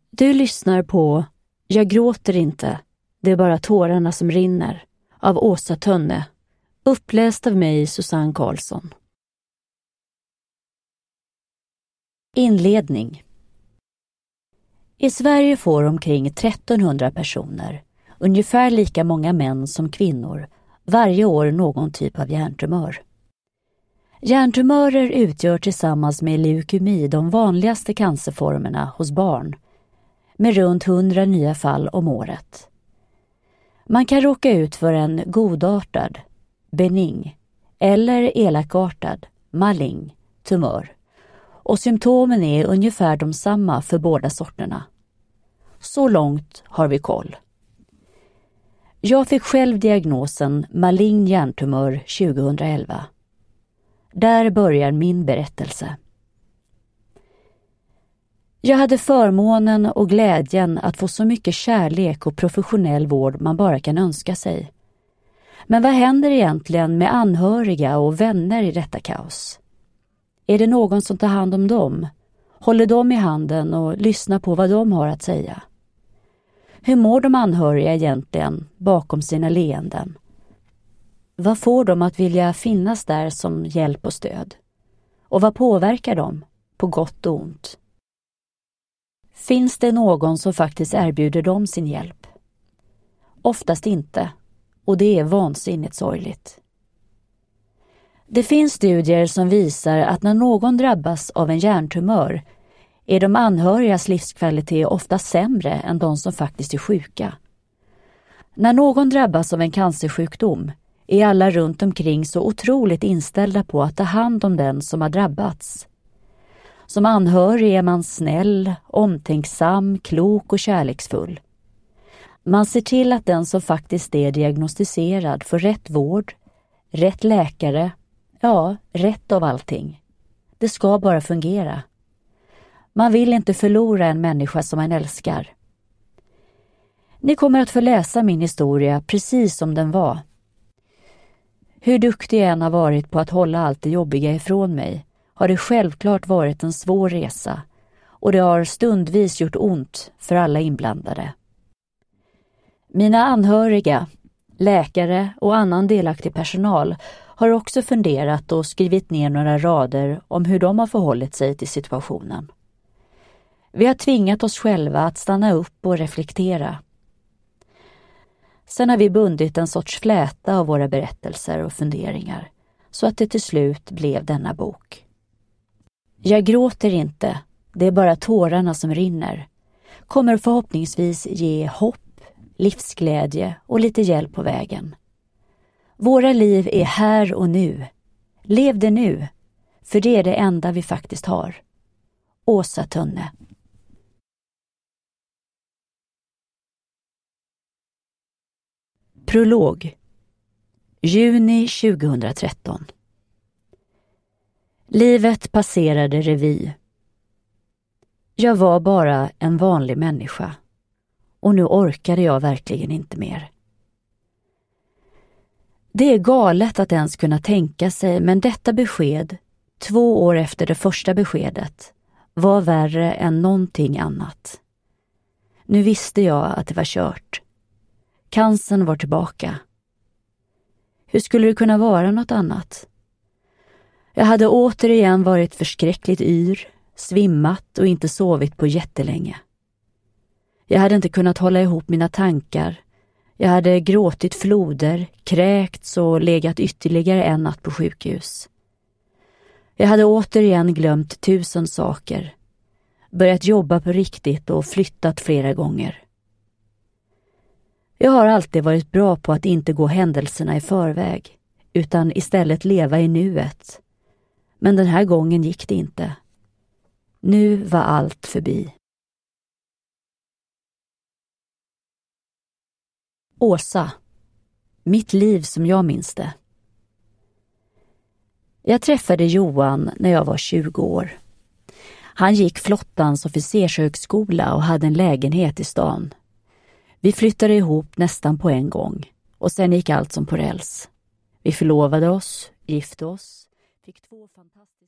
Du lyssnar på Jag gråter inte, det är bara tårarna som rinner av Åsa Tönne, uppläst av mig Susanne Karlsson. Inledning. I Sverige får omkring 1300 personer, ungefär lika många män som kvinnor, varje år någon typ av hjärntumör. Hjärntumörer utgör tillsammans med leukemi de vanligaste cancerformerna hos barn, med runt 100 nya fall om året. Man kan råka ut för en godartad, benign eller elakartad, malign tumör, och symptomen är ungefär de samma för båda sorterna. Så långt har vi koll. Jag fick själv diagnosen malign hjärntumör 2011. Där börjar min berättelse. Jag hade förmånen och glädjen att få så mycket kärlek och professionell vård man bara kan önska sig. Men vad händer egentligen med anhöriga och vänner i detta kaos? Är det någon som tar hand om dem? Håller dem i handen och lyssnar på vad de har att säga? Hur mår de anhöriga egentligen bakom sina leenden? Vad får de att vilja finnas där som hjälp och stöd? Och vad påverkar dem, på gott och ont? Finns det någon som faktiskt erbjuder dem sin hjälp? Oftast inte, och det är vansinnigt sorgligt. Det finns studier som visar att när någon drabbas av en hjärntumör är de anhörigas livskvalitet ofta sämre än de som faktiskt är sjuka. När någon drabbas av en cancersjukdom är alla runt omkring så otroligt inställda på att ta hand om den som har drabbats. Som anhörig är man snäll, omtänksam, klok och kärleksfull. Man ser till att den som faktiskt är diagnostiserad får rätt vård, rätt läkare, ja, rätt av allting. Det ska bara fungera. Man vill inte förlora en människa som man älskar. Ni kommer att få läsa min historia precis som den var. Hur duktig jag än har varit på att hålla allt det jobbiga ifrån mig har det självklart varit en svår resa, och det har stundvis gjort ont för alla inblandade. Mina anhöriga, läkare och annan delaktig personal har också funderat och skrivit ner några rader om hur de har förhållit sig till situationen. Vi har tvingat oss själva att stanna upp och reflektera. Sen har vi bundit en sorts fläta av våra berättelser och funderingar så att det till slut blev denna bok. Jag gråter inte, det är bara tårarna som rinner. Kommer förhoppningsvis ge hopp, livsglädje och lite hjälp på vägen. Våra liv är här och nu. Lev det nu, för det är det enda vi faktiskt har. Åsa Tönne. Prolog. Juni 2013. Livet passerade revy. Jag var bara en vanlig människa. Och nu orkade jag verkligen inte mer. Det är galet att ens kunna tänka sig, men detta besked, 2 år efter det första beskedet, var värre än någonting annat. Nu visste jag att det var kört. Cancern var tillbaka. Hur skulle det kunna vara något annat? Jag hade återigen varit förskräckligt yr, svimmat och inte sovit på jättelänge. Jag hade inte kunnat hålla ihop mina tankar. Jag hade gråtit floder, kräkts och legat ytterligare en natt på sjukhus. Jag hade återigen glömt 1000 saker. Börjat jobba på riktigt och flyttat flera gånger. Jag har alltid varit bra på att inte gå händelserna i förväg, utan istället leva i nuet. Men den här gången gick det inte. Nu var allt förbi. Åsa. Mitt liv som jag minns det. Jag träffade Johan när jag var 20 år. Han gick flottans officershögskola och hade en lägenhet i stan. Vi flyttade ihop nästan på en gång och sen gick allt som på räls. Vi förlovade oss, gifte oss, fick 2 fantastiska